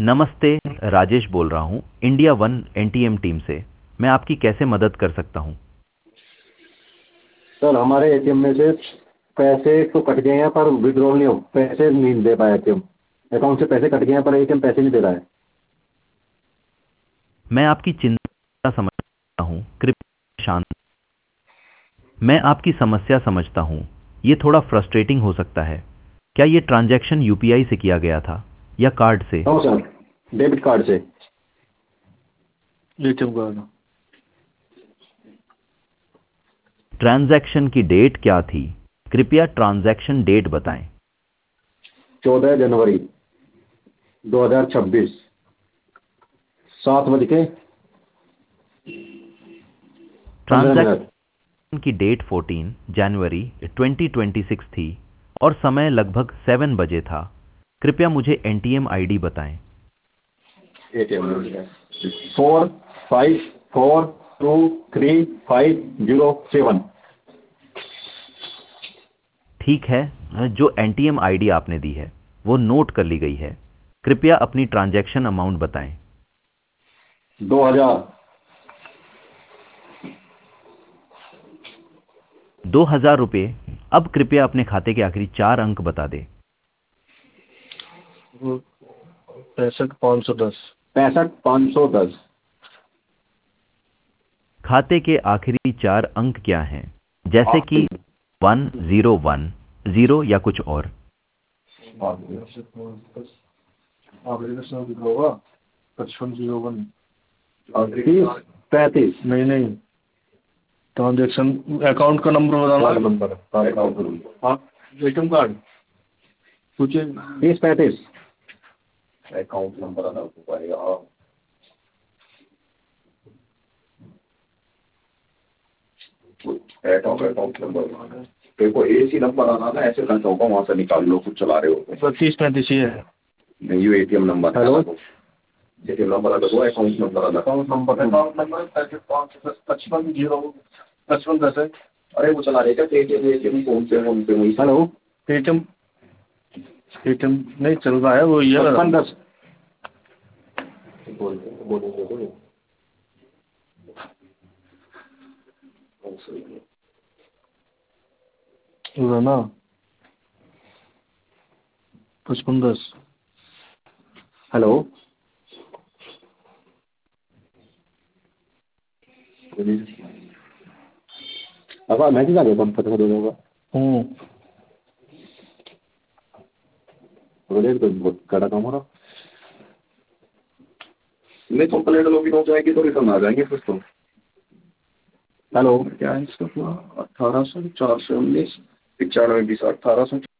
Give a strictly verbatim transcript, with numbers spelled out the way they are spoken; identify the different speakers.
Speaker 1: नमस्ते, राजेश बोल रहा हूँ इंडिया वन एनटीएम टीम से। मैं आपकी कैसे मदद कर सकता हूँ?
Speaker 2: सर हमारे एटीएम में से पैसे तो कट गए हैं पर विड्रॉल नहीं हो, पैसे नहीं दे पाया एटीएम। अकाउंट से पैसे कट गए हैं पर एटीएम पैसे नहीं दे रहा है।
Speaker 1: मैं आपकी चिंता समझता हूँ, कृपया शांत। मैं आपकी समस्या समझता हूँ। ये थोड़ा फ्रस्ट्रेटिंग हो सकता है। क्या ये ट्रांजैक्शन यूपीआई से किया गया था या कार्ड से?
Speaker 2: नो सर, डेबिट कार्ड से।
Speaker 3: ATM card.
Speaker 1: ट्रांजैक्शन की डेट क्या थी? कृपया ट्रांजैक्शन डेट बताएं।
Speaker 2: चौदह जनवरी दो हजार छब्बीस, सात बज के पंद्रह मिनट।
Speaker 1: ट्रांजैक्शन की डेट चौदह जनवरी दो हज़ार छब्बीस थी और समय लगभग सात बजे था। कृपया मुझे एनटीएम आईडी बताएं।
Speaker 2: ATM four five four two three five zero seven.
Speaker 1: ठीक है, जो एनटीएम आईडी आपने दी है वो नोट कर ली गई है। कृपया अपनी ट्रांजैक्शन अमाउंट बताएं।
Speaker 2: दो हजार।
Speaker 1: दो हजार रुपये। अब कृपया अपने खाते के आखिरी चार अंक बता दें।
Speaker 3: पैंसठ पाँच सौ दस।
Speaker 2: पैंसठ पाँच सौ दस।
Speaker 1: खाते के आखिरी चार अंक क्या हैं, जैसे कि वन जीरो वन जीरो या कुछ और?
Speaker 3: पचपन जीरो वन
Speaker 2: पैंतीस।
Speaker 3: नहीं नहीं, ट्रांजेक्शन अकाउंट का नंबर बताना।
Speaker 2: नंबर
Speaker 3: हाँ, एटीएम कार्ड पूछिए।
Speaker 2: तीस पैंतीस।
Speaker 4: अकाउंट नंबर आना पड़ेगा। अकाउंट अकाउंट नंबर देखो, एसी नंबर आना ना, ऐसे करता होगा वहाँ से निकाल लो, कुछ चला रहे हो।
Speaker 3: तीस पैंतीस ही है।
Speaker 4: नहीं, ये ATM number.
Speaker 2: Hello,
Speaker 4: ATM number अलग हुआ, अकाउंट नंबर अलग।
Speaker 3: अकाउंट नंबर अकाउंट नंबर पचपन जीरो पचपन दस है।
Speaker 4: अरे वो चला रहे क्या एटीएम एटीएम फोन पे फोन पे वही।
Speaker 2: हेलो,
Speaker 3: एटीएम एटीएम नहीं चल रहा है, वो ये
Speaker 2: पचपन दस।
Speaker 3: ना पचपन दस।
Speaker 2: हेलो, अब मैसेज आ गया बम पता दो होगा।
Speaker 3: हूँ
Speaker 2: बोले तो बहुत कड़ा काम हो रहा।
Speaker 4: नहीं, कंप्लेंट लॉगिन हो जाएगी तो रिटर्न आ जाएंगे फिर तो।
Speaker 2: हेलो,
Speaker 4: क्या है इसका पूरा? अठारह सौ चार सौ उन्नीस पचानवे बीस अठारह सौ